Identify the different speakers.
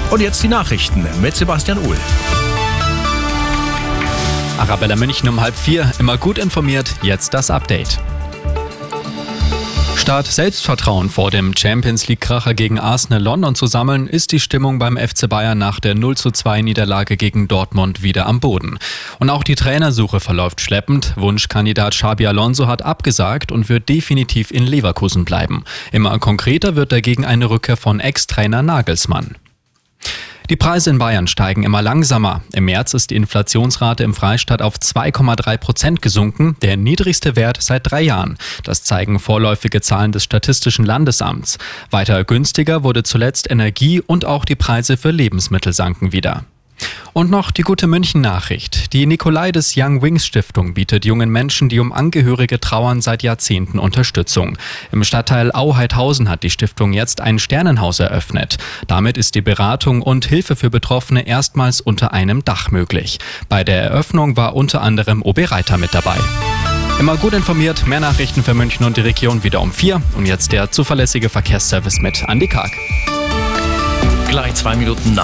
Speaker 1: Und jetzt die Nachrichten mit Sebastian Uhl.
Speaker 2: Arabella München um 3:30, immer gut informiert, jetzt das Update. Statt Selbstvertrauen vor dem Champions-League-Kracher gegen Arsenal London zu sammeln, ist die Stimmung beim FC Bayern nach der 0:2-Niederlage gegen Dortmund wieder am Boden. Und auch die Trainersuche verläuft schleppend. Wunschkandidat Xabi Alonso hat abgesagt und wird definitiv in Leverkusen bleiben. Immer konkreter wird dagegen eine Rückkehr von Ex-Trainer Nagelsmann. Die Preise in Bayern steigen immer langsamer. Im März ist die Inflationsrate im Freistaat auf 2,3% gesunken, der niedrigste Wert seit 3 Jahren. Das zeigen vorläufige Zahlen des Statistischen Landesamts. Weiter günstiger wurde zuletzt Energie und auch die Preise für Lebensmittel sanken wieder. Und noch die gute München-Nachricht. Die Nikolaides Young Wings Stiftung bietet jungen Menschen, die um Angehörige trauern, seit Jahrzehnten Unterstützung. Im Stadtteil Au-Heidhausen hat die Stiftung jetzt ein Sternenhaus eröffnet. Damit ist die Beratung und Hilfe für Betroffene erstmals unter einem Dach möglich. Bei der Eröffnung war unter anderem OB Reiter mit dabei. Immer gut informiert, mehr Nachrichten für München und die Region wieder um 4. Und jetzt der zuverlässige Verkehrsservice mit Andi Karg.
Speaker 1: Gleich 2 Minuten nach